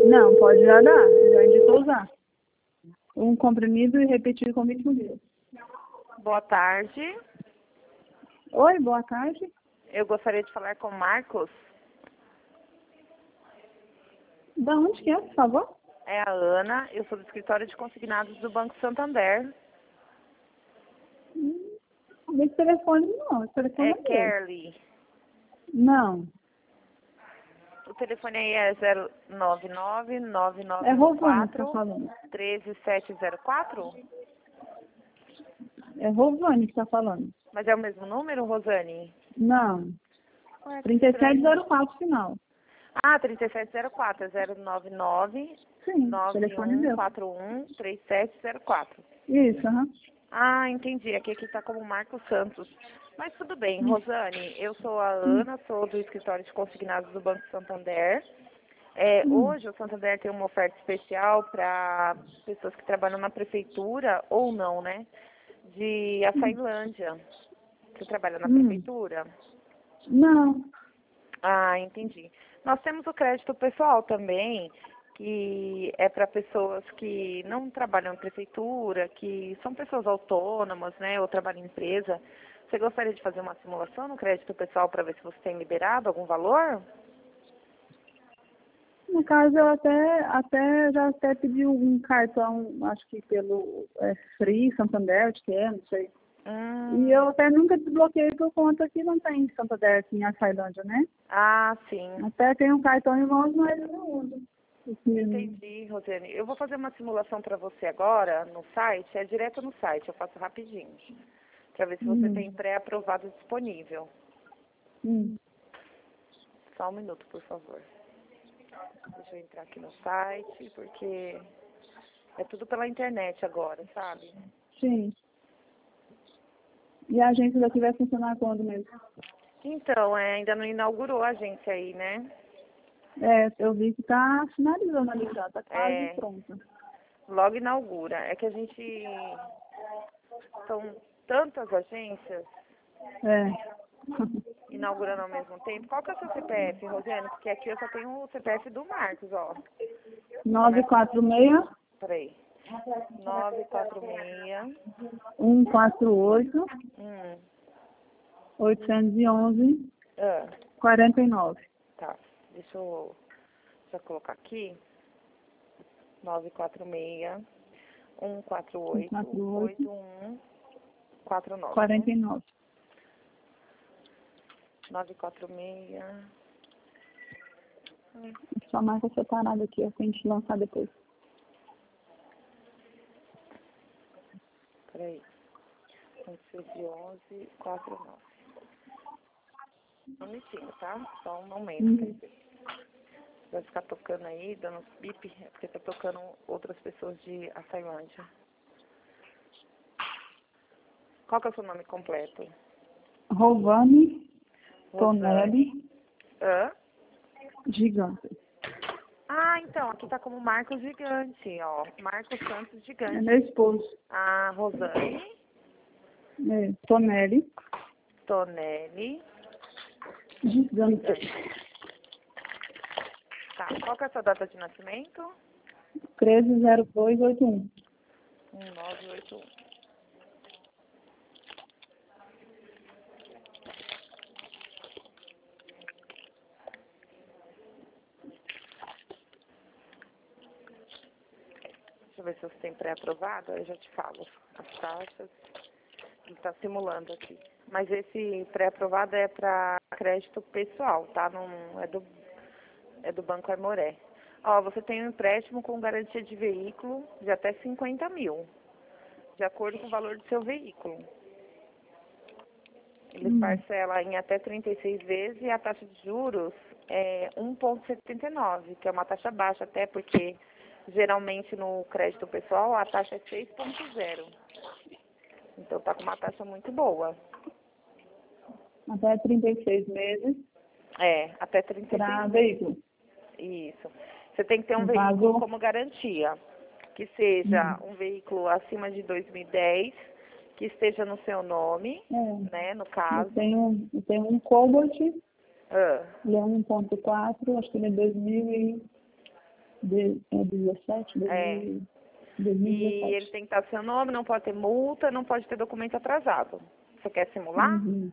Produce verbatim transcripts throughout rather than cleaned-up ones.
Não, pode já dar. Já indicou usar. Um comprimido e repetir com vinte dias. Boa tarde. Oi, boa tarde. Eu gostaria de falar com o Marcos. Da onde que é, por favor? É a Ana. Eu sou do escritório de consignados do Banco Santander. Hum, esse telefone não. Esse telefone É é meu. Kerly. Não. O telefone aí é zero nove nove nove É nove Rovani que tá quatro falando. três sete zero quatro. É Rovani que tá falando. Mas é o mesmo número, Rosane? Não. Ué, que trinta e sete estranho. zero quatro final. Ah, trinta e sete zero quatro. É zero nove nove Sim, nove telefone um meu. quatro um três sete zero quatro. Isso, aham. Ah, entendi. Aqui aqui está como Marcos Santos. Mas tudo bem, Hum. Rosane. Eu sou a Hum. Ana, sou do escritório de consignados do Banco Santander. É, Hum. hoje o Santander tem uma oferta especial para pessoas que trabalham na prefeitura, ou não, né? De Açailândia. Você trabalha na Hum. prefeitura? Não. Ah, entendi. Nós temos o crédito pessoal também, que é para pessoas que não trabalham em prefeitura, que são pessoas autônomas, né, ou trabalham em empresa. Você gostaria de fazer uma simulação no crédito pessoal para ver se você tem liberado algum valor? No caso, eu até, até já até pedi um cartão, acho que pelo é, Free, Santander, acho que é, não sei. E Hum. eu até nunca desbloqueei por conta que não tem Santander aqui em Açailândia, né? Ah, sim. Até tem um cartão em mãos, mas eu não uso. Porque, Entendi, Rosane. Eu vou fazer uma simulação para você agora no site, é direto no site, eu faço rapidinho, para ver se você hum, tem pré-aprovado disponível. hum, Só um minuto, por favor. Deixa eu entrar aqui no site, porque é tudo pela internet agora, sabe? sim. E a agência daqui vai funcionar quando mesmo? Então, é, ainda não inaugurou a agência aí, né? É, eu vi que tá finalizando ali já, tá quase É, pronta. logo inaugura. É que a gente... São tantas agências É. inaugurando ao mesmo tempo. Qual que é o seu C P F, Rosiane? Porque aqui eu só tenho o C P F do Marcos, ó. nove Começa... quatro seis, Peraí. nove quatro seis... um quatro oito, Hum. oito um um, Ah, quatro nove. tá. Deixa eu já colocar aqui. nove quatro seis... um quatro um oito quatro oito, oito um quatro nove, né? quarenta e nove. nove quatro seis. Hum, Só marca separada aqui, ó, pra gente lançar depois. peraí. um onze quatro nove. Um minutinho, tá? Só um momento, quer Uhum. dizer. Vai ficar tocando aí, dando bip, é porque tá tocando outras pessoas de Açailândia. Qual que é o seu nome completo? Rovani Rosane. Tonelli Hã? Gigante. Ah, então, aqui tá como Marcos Gigante, ó. Marcos Santos É Gigante. meu esposo. A Rosane É, Tonelli Tonelli Gigante. Gigante. Tá, qual que é a sua data de nascimento? treze zero dois oito um. um nove oito um. Deixa eu ver se você tem pré-aprovado, aí eu já te falo as taxas. Ele está simulando aqui. Mas esse pré-aprovado é para crédito pessoal, tá? Não é do, é do Banco Aimoré. Ó, você tem um empréstimo com garantia de veículo de até cinquenta mil, de acordo com o valor do seu veículo. Ele Hum. parcela em até trinta e seis vezes e a taxa de juros é um vírgula setenta e nove, que é uma taxa baixa, até porque geralmente no crédito pessoal a taxa é seis vírgula zero. Então tá com uma taxa muito boa. Até trinta e seis meses É, até trinta e para seis meses. veículo. Isso. Você tem que ter um No veículo caso, como garantia, que seja hum, um veículo acima de dois mil e dez, que esteja no seu nome, é, né, no eu caso. tenho, eu tenho um Cobalt, Ah, ele é um ponto quatro, acho que ele é dois mil e De, é dezessete, É. dois mil e E dezessete. ele tem que estar seu nome, não pode ter multa, não pode ter documento atrasado. Você quer simular? Uhum.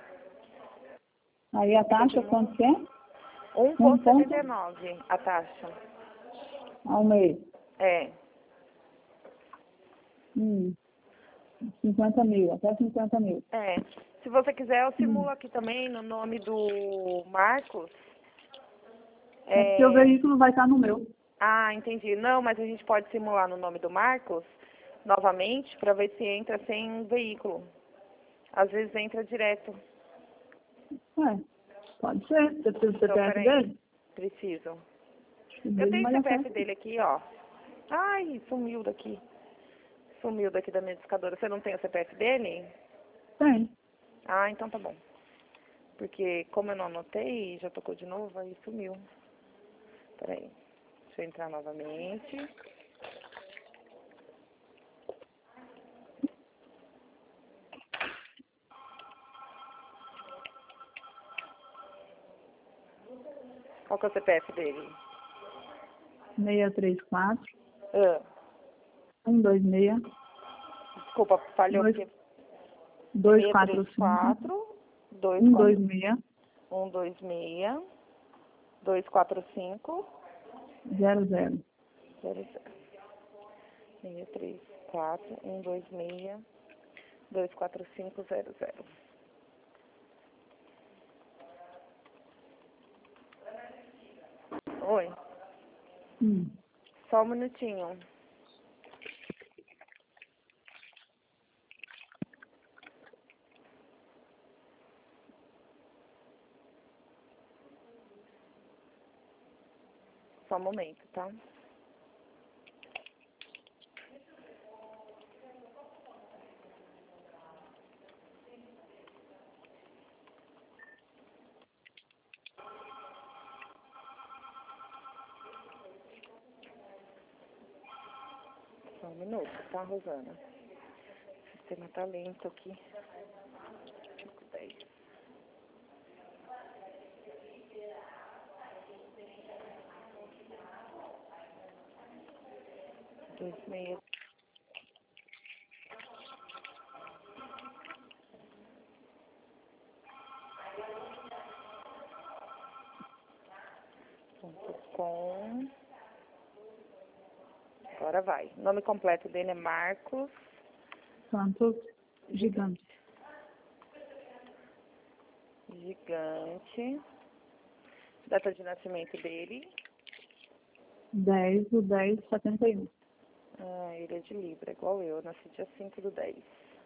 Aí a taxa quanto que é? um vírgula setenta e nove a taxa. Ao mês. É. Hum. cinquenta mil, até cinquenta mil. É. Se você quiser, eu simulo Hum. aqui também no nome do Marcos. É porque o É... veículo vai estar no meu. Ah, entendi. Não, mas a gente pode simular no nome do Marcos novamente para ver se entra sem veículo. Às vezes entra direto. É, pode ser. Você precisa do Então, C P F peraí. dele? Preciso. O Eu dele tenho o vai dar C P F certo. dele aqui, ó. Ai, sumiu daqui. Sumiu daqui da minha discadora. Você não tem o C P F dele? Tem. Ah, então tá bom. Porque como eu não anotei, já tocou de novo, aí sumiu. Peraí. Deixa eu entrar novamente. Qual que é o C P F dele? seis três quatro, Ah, um dois seis, desculpa, falhou dois, porque... dois seis quatro três cinco, quatro, dois um dois quatro, seis, um dois seis, dois quatro cinco, zero zero. zero zero. seis três quatro, um dois seis, dois quatro cinco, zero zero. Oi, Hum. só um minutinho. Só um momento, tá? Só um minuto, tá, Rosana? O sistema tá lento aqui. cinco, dez. dois seis. Ponto com. Agora vai. O nome completo dele é Marcos Santos Gigante. Gigante. Data de nascimento dele. dez do dez, setenta e um. Ah, ele é de Libra, igual eu. Nasci dia cinco do dez.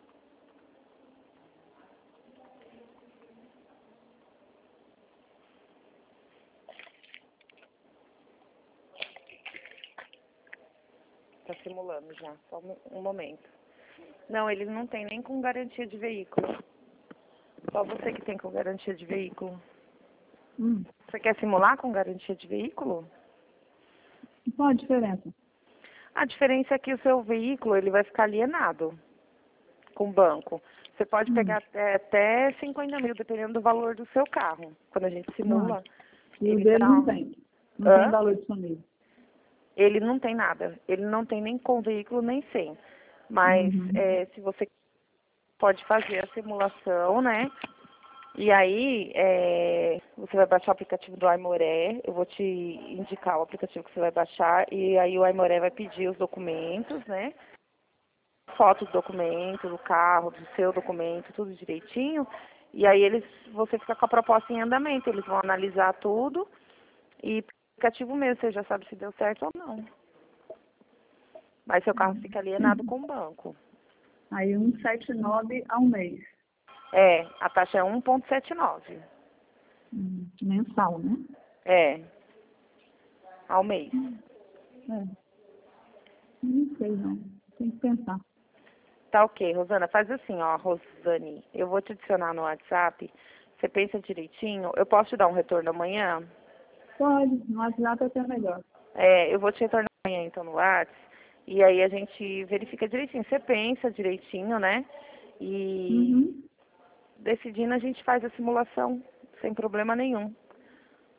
Tá simulando já, só um um momento. Não, ele não tem nem com garantia de veículo. Só você que tem com garantia de veículo. Hum. Você quer simular com garantia de veículo? Qual a diferença? A diferença é que o seu veículo ele vai ficar alienado com o banco. Você pode Hum. pegar até, até cinquenta mil, dependendo do valor do seu carro. Quando a gente simula, Ah. E o ele dele dá... não tem. Não Hã? tem valor disponível. Ele não tem nada. Ele não tem nem com veículo, nem sem. Mas Uhum. é, se você pode fazer a simulação, né? E aí, é, você vai baixar o aplicativo do Aimoré. Eu vou te indicar o aplicativo que você vai baixar. E aí o Aimoré vai pedir os documentos, né? Foto do documento, do carro, do seu documento, tudo direitinho. E aí eles, você fica com a proposta em andamento. Eles vão analisar tudo. E aplicativo mesmo, você já sabe se deu certo ou não. Mas seu carro fica alienado com o banco. Aí cento e setenta e nove ao mês. É, a taxa é um vírgula setenta e nove. Hum. Mensal, né? É, ao mês. É. Não sei não. Tem que pensar. Tá ok, Rosana. Faz assim, ó, Rosane. Eu vou te adicionar no WhatsApp. Você pensa direitinho. Eu posso te dar um retorno amanhã? Pode, no WhatsApp até melhor. É, eu vou te retornar amanhã, então, no WhatsApp. E aí a gente verifica direitinho. Você pensa direitinho, né? E Uhum. decidindo a gente faz a simulação sem problema nenhum.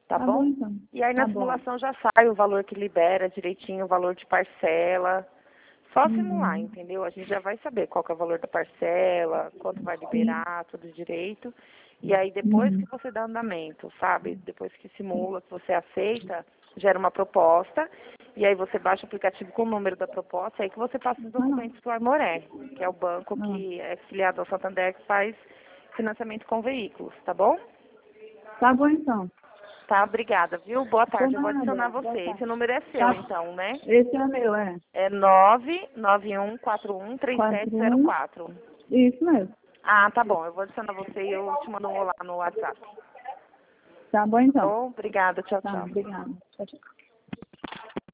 Tá, Tá bom? bom, então. E aí na Tá bom. simulação já sai o valor que libera direitinho, o valor de parcela. Só simular, Uhum. entendeu? A gente já vai saber qual que é o valor da parcela, quanto vai liberar, tudo direito. E aí depois Uhum. que você dá andamento, sabe? Depois que simula, que você aceita, gera uma proposta. E aí você baixa o aplicativo com o número da proposta, aí que você passa os documentos para o Armoré, que é o banco Ah. que é filiado ao Santander, que faz financiamento com veículos, tá bom? Tá bom, então. Tá, obrigada, viu? Boa Por tarde, eu vou nada. adicionar Boa você. tarde. Esse número é seu, Tá. então, né? Esse é o meu, é. É nove nove um quatro um três sete Quatro, zero um. quatro. Isso mesmo. Ah, tá bom. Eu vou adicionar você e eu te mando um olá no WhatsApp. Tá bom, Tá então. bom? Obrigada. Tchau, Tá, tchau. obrigada. Tchau, tchau.